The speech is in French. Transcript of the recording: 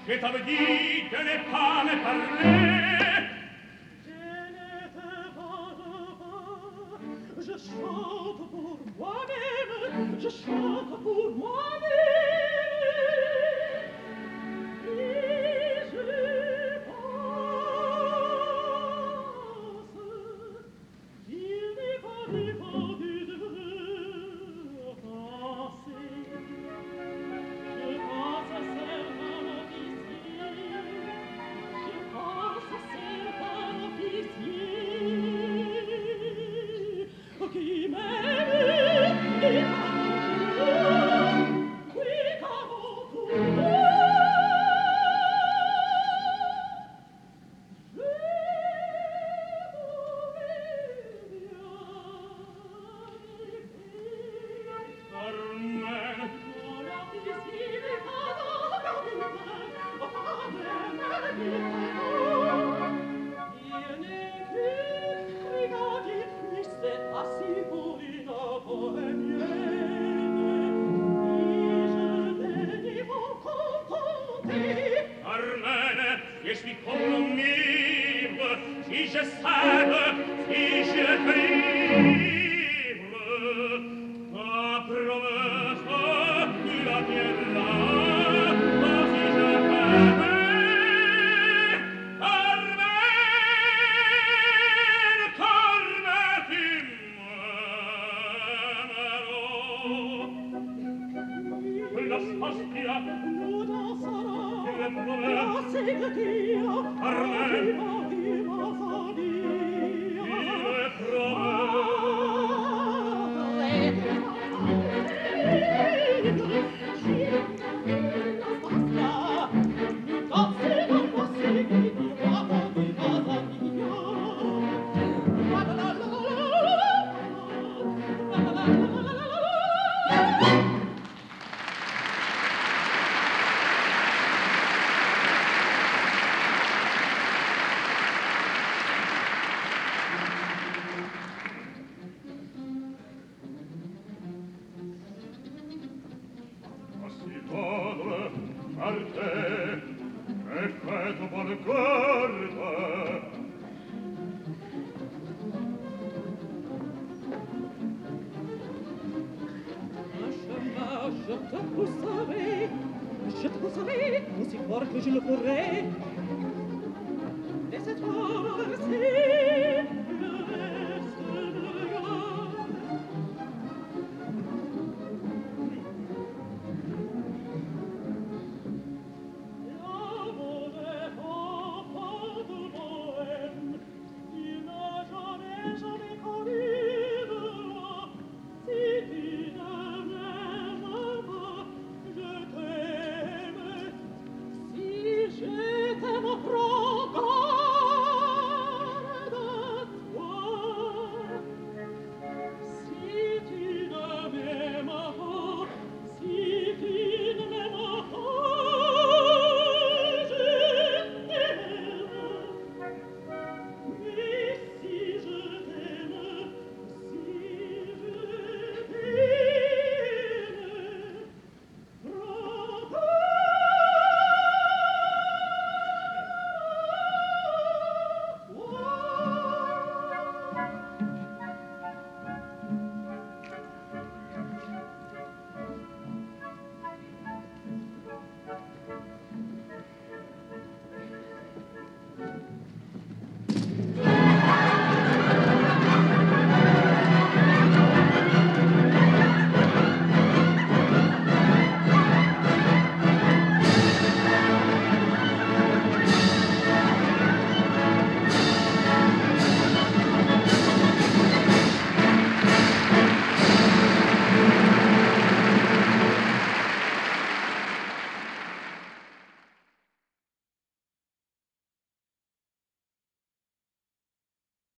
Que t'avais dit de ne pas me parler? Je chante pour moi-même, je chante pour moi-même. Et je pense, il n'est pas défendu de penser. Je pense à certains officiers, je pense à certains officiers qui m'aiment et qui avant tout. Je suis compromible si je savais, si je crime. Ta promesse, tu la tiendras, si je t'aimais. Carmen, Carmen, tu m'aimeras. La spastia, Nous danserons, le promesse, la sécurité, Carmen, je te pousserai aussi fort que je le pourrai.